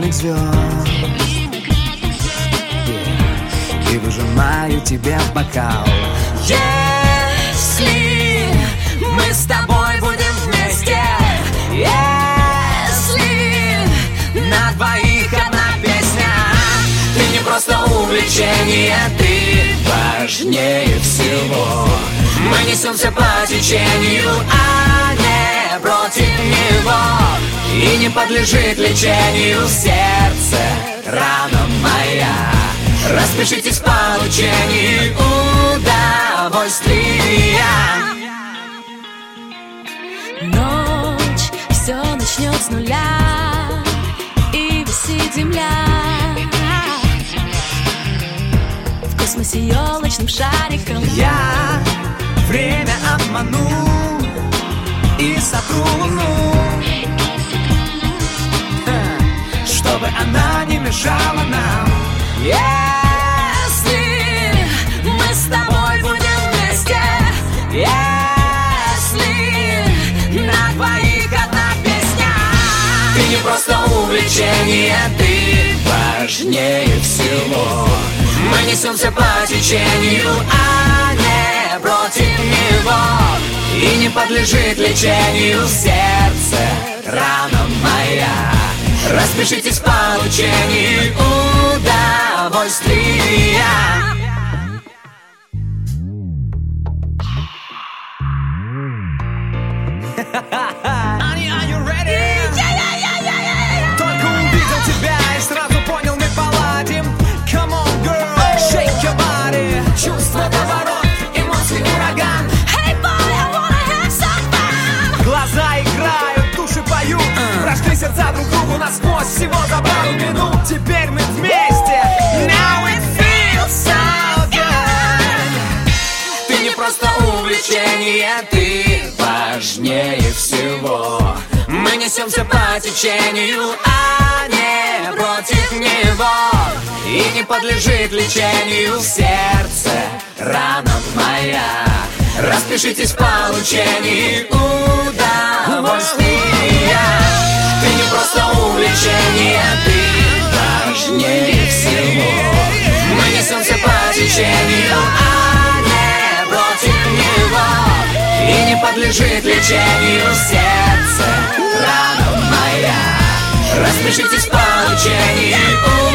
нежных звезд. И выжимаю тебе в бокал. Если мы с тобой будем вместе, если на двоих одна песня, ты не просто увлечение, ты важнее всего. Мы несемся по течению, а не против него. И не подлежит лечению сердце, рана моя. Распишитесь в получении удовольствия. Ночь, все начнет с нуля, и висит земля в космосе елочным шариком. Я время обману и сотру луну, чтобы она не мешала нам. Если мы с тобой будем вместе, если на двоих одна песня, ты не просто увлечение, ты важнее всего. Мы несемся по течению, а не против него. И не подлежит лечению сердце, рана моя. Распишитесь в получении удовольствия. Honey, are you ready? Только увидел тебя и сразу понял, мы поладим. Come on, girl, shake your body. Чувство, поворот, эмоции, ураган. Hey boy, I wanna have some fun. Глаза играют, души поют. Прошли сердца друг другу насквозь всего за пару минут. Теперь мы вместе. Now it feels so good. Ты не просто увлечение, ты важнее всего. Мы несемся по течению, а не против него. И не подлежит лечению сердце, рана моя. Распишитесь в получении удовольствия. Ты не просто увлечение, ты важнее всего. Мы несемся по течению, а не против него. И не подлежит лечению сердце, рана моя. Распишитесь в получении